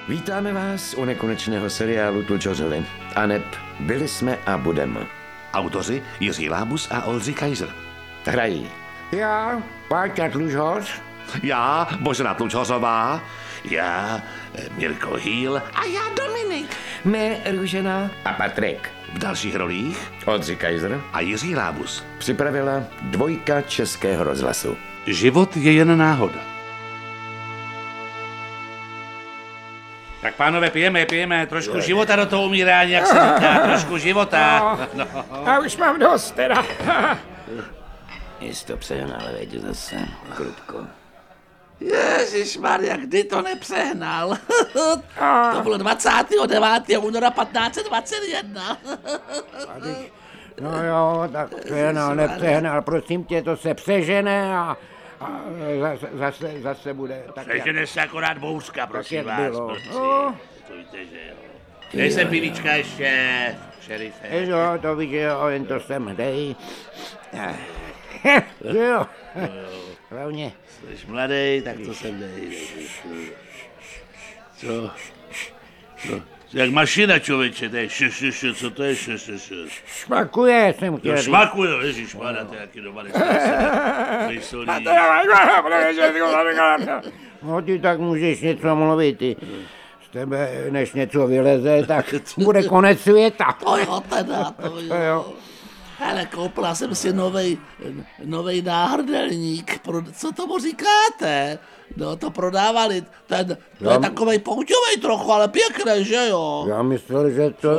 Vítáme vás u nekonečného seriálu Tlučořili. Aneb byli jsme a budeme. Autoři Jiří Lábus a Oldřich Kaiser. Hrají já, Páťa Tlučhoř, Já, Božena Tlučhořová, já, Mirko Hýl a já, Dominik. my, Růžena a Patrik. V dalších rolích Oldřich Kaiser a Jiří Lábus. připravila Dvojka Českého rozhlasu. Život je jen náhoda. Tak pánové, pijeme, trošku života do toho umírání, jak se říká, trošku života. No. Já už mám dost teda. Jsi to přehnal, veď zase, Krupko. Ježišmarja, kdy to nepřehnal? To bylo 29. února 1521. No jo, tak přehnal, nepřehnal, prosím tě, to se přežene a zase bude tak, Přežene se akorát bouřka, prosím jak vás. bylo. Prosím. No. To víte, že jo. Dej sem pivíčka ještě, šerife. Jo, to víš, že jo, jen to sem dej. Jo, hlavně. Jsi mladej, tak to sem dej. Co? Jak mašina, člověče, to je co to je Šmakuje, jsem chtěl Jo, říct. šmakuje, ježišmarja, to je jaký doma nejsolí. No ty tak můžeš něco mluvit, ty. Z tebe, než něco vyleze, tak bude konec světa. To jo, teda, to jo. Hele, koupila jsem si novej náhrdelník. Co tomu říkáte? No, to prodávali. To je takovej pouťovej trochu, ale pěkný, že jo? Já myslel,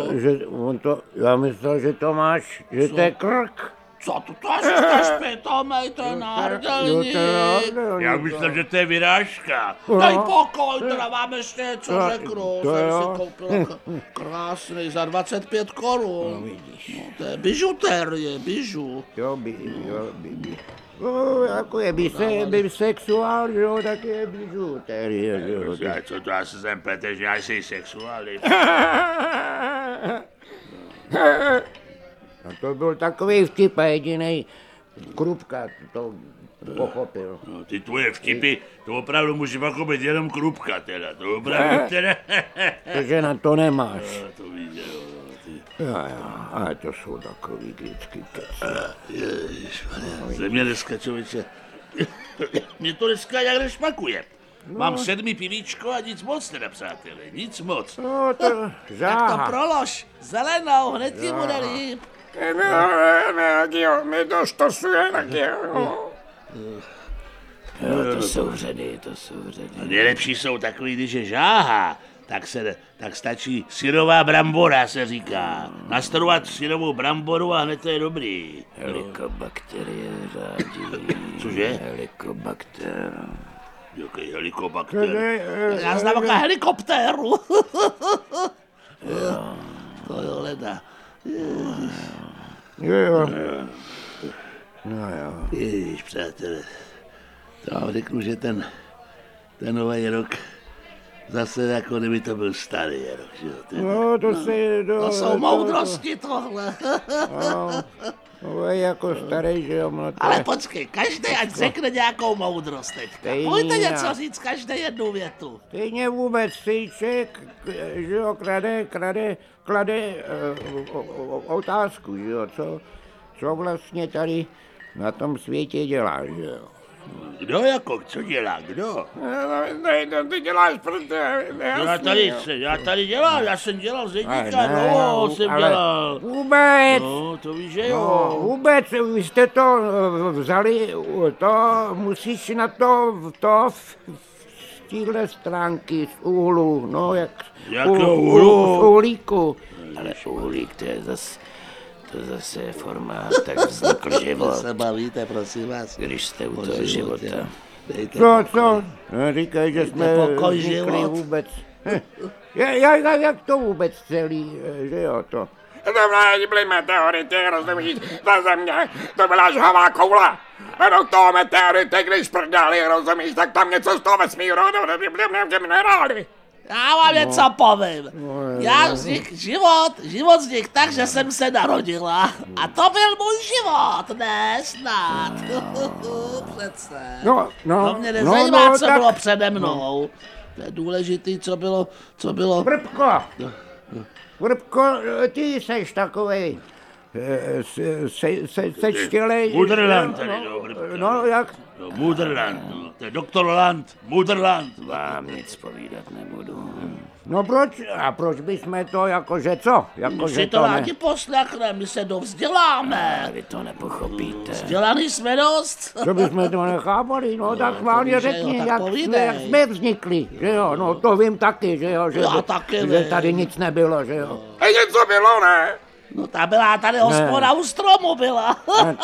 že to máš, že to je krk. Co to říkáš, pitomej, to je náhrdelník. Já myslím, že to je vyrážka. Daj pokoj, teda vám ještě něco řeknu. to Jsem jo. si koupil krásný za 25 korun. No, to je bižuterie, bižu. Jo. No, jako je bisexuál, že jo, tak je bižuterie, že jo. Co to asi jsem plete, že já jsi sexuální. No to byl takový vtip a jedinej Krupka to pochopil. No, ty tvoje vtipy, to opravdu může být jenom Krupka teda, to opravdu teda. Takže na to nemáš. No, to víš, jo, ty. Jo, ale to jsou takový vždycky keci. Ježišmarja, ze mě dneska, člověče, mě to dneska jak nešmakuje. Mám 7 pivíčko a nic moc teda, přátelé, nic moc. No to Tak to žáha. prolož, zelenou, hned ti bude líp. Mi to štosuje, tak jo. Jo, to jsou řady. A nejlepší jsou takový, když je žáha, tak stačí syrová brambora, se říká. Nastrovat syrovou bramboru a hned to je dobrý. Helikobakterie řádí. Cože? Helikobakter. Jaký helikobakter? Já znám taková helikoptéru. To jo, leda. Jo. No jo. Ježiš, přátelé, to vám řeknu, že ten nový rok zase jako kdyby to byl starý rok, že jo? No to se... To jsou moudrosti tohle. No, je jako starý, že jo. No, to Ale je- počkej, každý ať řekne nějakou moudrost teďka. Stejný Pojďte něco já. říct, každý jednu větu. Stejně vůbec Stejček, že jo, klade otázku, že jo, co vlastně tady na tom světě dělá, že jo. Kdo jako, co dělá, kdo? Ty děláš, protože... Já tady dělám, já jsem dělal z jednička, Ale ne, no, jsem ale dělal. Vůbec, No, to víš, že no, jo. vůbec, vy jste to vzali, to musíš na to z téhle stránky, z úhlu, no jak Jakého úhlu? z uhlíku. Ale uhlík, to zase je formát, tak vznikl život, Se bavíte, prosím vás. když jste u toho života. Dejte Co? No, říkají, že jsme pokoj, vznikli život. vůbec. Jak to vůbec celý, že jo, to. Byly meteority, rozumíš, na země, to byla žhavá koule. A do toho meteority, když prdali, rozumíš, tak tam něco z toho vesmíru, minerály. Já vám něco povím. Já život vznik tak, že jsem se narodila. A to byl můj život, ne snad. Přece. No, To mě nezajímá, co tak- bylo přede mnou. To je důležitý, co bylo. Vrbko, ty seš takovej sečtělej. Mudrland tady, No, jak? No, Mudrland, no. To je doktor Land, Mudrland. Vám nic povídat nebudu. No proč? A proč bychom to, jakože co? My Jakože si to rádi poslechneme, my se dovzděláme. Vy to nepochopíte. Vzdělaný jsme dost. Co bychom to nechápali, no tak schválně víš, že jo, řekni, tak jak povídej. jsme vznikli, že jo, no to vím taky, že jo, Já taky že vím. tady nic nebylo, že jo. A něco bylo, ne? No ta byla tady hospoda u stromu byla.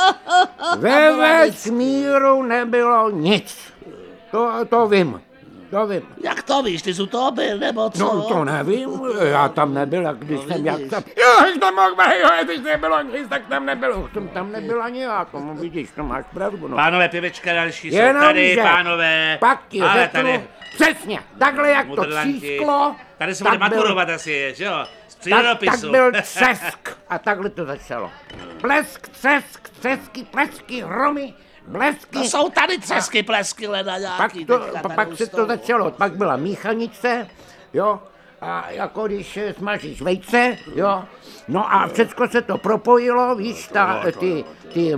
Ve vesmíru nebylo nic, to vím. Jak to víš, ty jsi u toho byl, nebo co? No to nevím, já tam nebyl, a když jsem jak tam... Jo, když tam mohl být, jo, když nebylo nic, tak tam nebylo. Jsem tam nebyl ani já, tomu vidíš, to máš pravdu, no. Pánové, pivečka další jsou Jenom, tady, že pánové. Pak ti Ale řeknu, tady přesně, takhle jak to Mudrlanti. třísklo, Tady se bude tak byl- maturovat asi, že jo? Z tak přírodopisu. byl třesk a takhle to začalo. Blesk, třesk, třesky, plesky, hromy, blesky. To jsou tady třesky, plesky, leda nějaký. Pak se to začalo, pak byla míchanice, jo, a jako když smažíš vejce, jo, no a všecko se to propojilo, víš, ty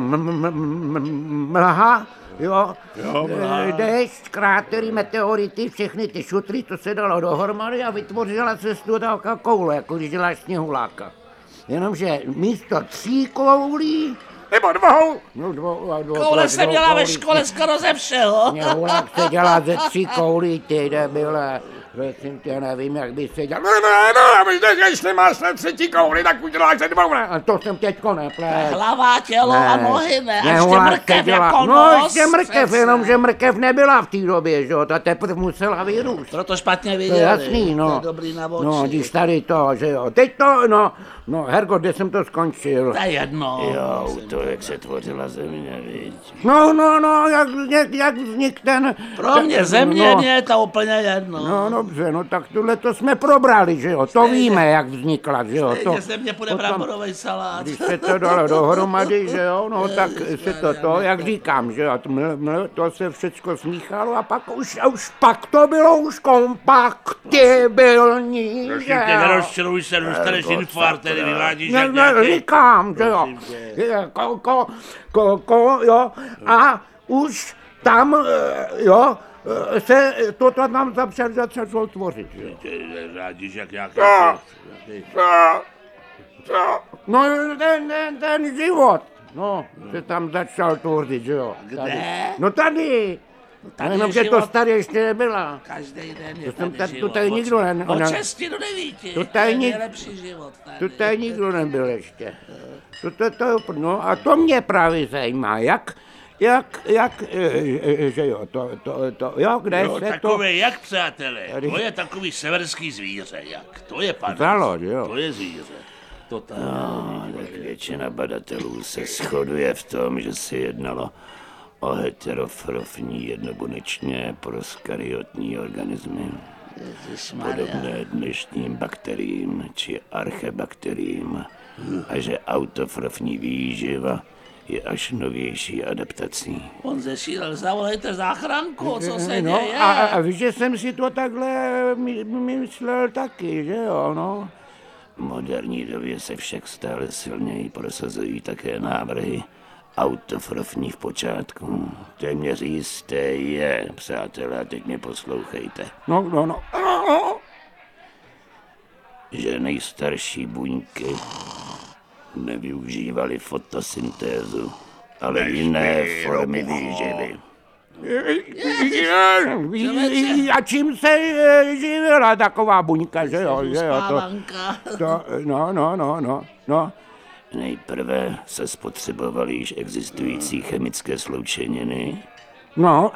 mlha, jo, déšť, krátery, meteority, všechny ty šutry, to se dalo dohromady a vytvořila se z toho taková koule, jako když děláš sněhuláka. Jenomže místo 3 koulí, Nebo dvou. no Koule jsem měla ve škole skoro ze všeho. sněhulák se dělá ze 3 koulí, ty debile. Prosím tě, nevím, jak by se dělal. No, a my jestli máš na 3 kouli, tak uděláš se dvou, ne? A to jsem teďko neplet. Hlava, tělo a nohy, ne? A ještě Sněhulák se mrkev dělá- jako No, nos. ještě mrkev, přece. jenomže mrkev nebyla v té době, že jo, ta teprve musela vyrůst. Proto špatně To viděli. je jasný, no. To je dobrý na oči. No, když tady to, že jo. Teď to, no, Hergo, kde jsem to skončil? To je jedno. Jo, to, jak se tvořila země, viď. No, jak vznik ten... Pro mě ten- země no, je to úplně jedno. No dobře, no tak tohle to jsme probrali, že jo, to víme, jak vznikla, že jo. Stejně země půjde potom- bramborový salát. Když se to dalo dohromady, že jo, no tak se to, jak říkám, že jo, to se všechno smíchalo a pak už pak to bylo už kompaktibilní, že Prosím tě, jo. nerozčiluj se, dostaneš infarkt, tady vyvádíš jak Ne, nějaký... říkám, že jo, jo, a už tam, jo, se to tam začalo tvořit, že jo. Řádíš jak nějaký... Co? No, ten život, no, se tam začal tvořit, že jo. Tady. No tady. Tady Jenomže je to život. staré ještě nebyla. Každý den je To jsem tady tu život. tady nikdo Od 6 do 9. To To je tady nejlepší život. Tu tady nikdo nebyl ještě. No a to mě právě zajímá, jak, že jo, jo, kde Jo, se to... takové jak, přátelé? Tady- To je takový severský zvíře, jak? To je pan. Vzalo, jo. To je zvíře. To tam. Tak většina badatelů se shoduje v tom, že se jednalo o heterofrofní jednobuněčné proskaryotní organismy, podobné dnešním bakteriím či archebakteriím, a že autotrofní výživa je až novější adaptací. On zešílel, zavolejte záchranku, co se No, děje? a víš, že jsem si to takhle myslel taky, že jo, no. V moderní době se však stále silněji prosazují také návrhy autotrofní v počátku. Téměř jisté je, přátelé, a teď mě poslouchejte, No. že nejstarší buňky nevyužívaly fotosyntézu, ale jiné formy výživy. A čím se živila taková buňka, že jo, Spávanka. no. Nejprve se spotřebovaly již existující chemické sloučeniny, No,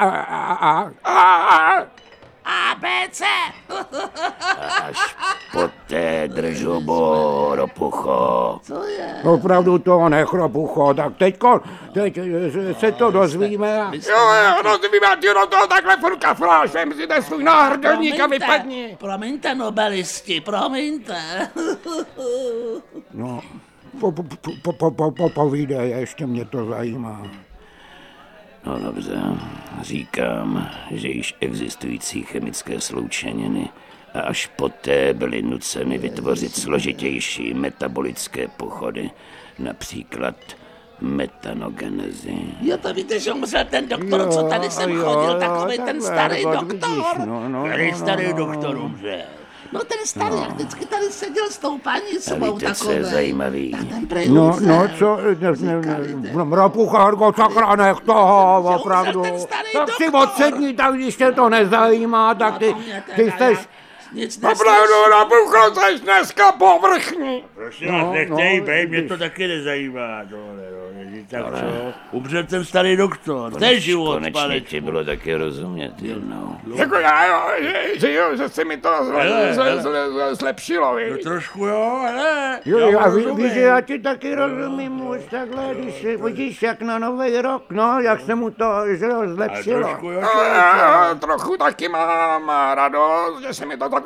ABC. až poté držobo, ropucho. opravdu to nechropucho, tak teď se to dozvíme a... Jo, rozumím, ty do toho takhle furt kaflášem si ten svůj náhrdelník a vypadni. Promiňte, nobelisti, promiňte. No, povídej, ještě mě to zajímá. No dobře, říkám, že již existující chemické sloučeniny a až poté byly nuceny vytvořit složitější metabolické pochody, například metanogenezi. Jo, to víte, že umřel ten doktor, co tady jsem chodil, takovej ten starý doktor. Který starý doktor umřel? No ten starý, jak vždycky tady seděl s tou paní A svou víte, co je takovej. zajímavý? Ten prej No, umřel. co, Rapuchárko, sakra, nech toho, opravdu. ten starý Tak si doktor. odsedni, tak když tě to nezajímá, tak ty chceš... Nic Opravdu, Rapucho, jsi dneska povrchní. Prosím vás, nechte jí bejt, mě to taky nezajímá. Tohle, no, tak co? Umřel ten starý doktor, to je život, Konečně pane. ti bylo taky rozumět, jednou. Jako já, že se mi to zlepšilo, No víš. trošku jo, ale Jo, já já mu víš, rozumím. že já ti taky rozumím už takhle, když si vidíš jak na nový rok, no, jak se mu to, že jo, Ale zlepšilo. trošku jo, Já trochu taky mám radost, že se mi to tak...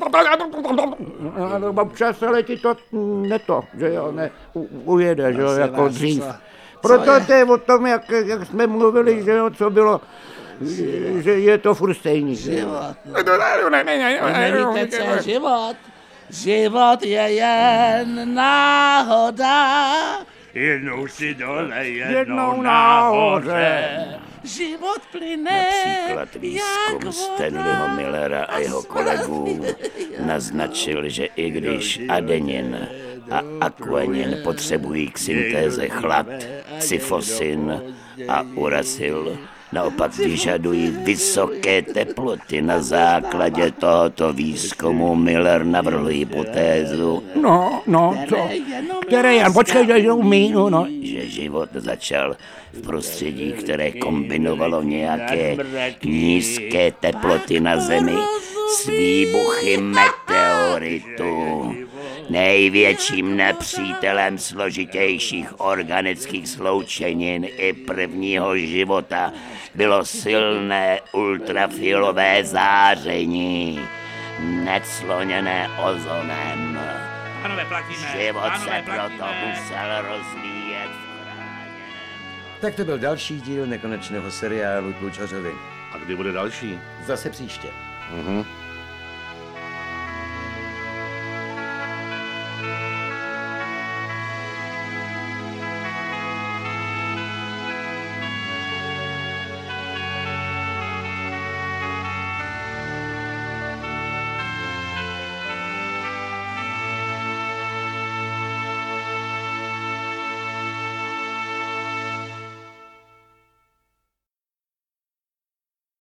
Ale občas ale ti to že jo, ujede, že jo, jako dřív. Proto to je o tom, jak jsme mluvili, že jo, co bylo, že je to furt stejný. že jo. Nevíte, co je život? Život je jen náhoda. Jednou si dole, Jednou jednou nahoře. nahoře. Život plyne Například výzkum Stanleyho Millera a jeho kolegů naznačil, že i když adenin a akvenin potřebují k syntéze chlad, cyfosin a urasil, naopak vyžadují vysoké teploty. Na základě tohoto výzkumu Miller navrhl hypotézu, No, co? Které Jan, počkej, že umí, no. že život začal v prostředí, které kombinovalo nějaké nízké teploty na Zemi s výbuchy meteoritů. Největším nepřítelem složitějších organických sloučenin i prvního života bylo silné ultrafialové záření, necloněné ozonem. Pánové, platíme. Život se Pánové, proto platíme. musel rozvíjet v chráněném. Tak to byl další díl nekonečného seriálu Tlučořovi. A kdy bude další? Zase příště. Mhm.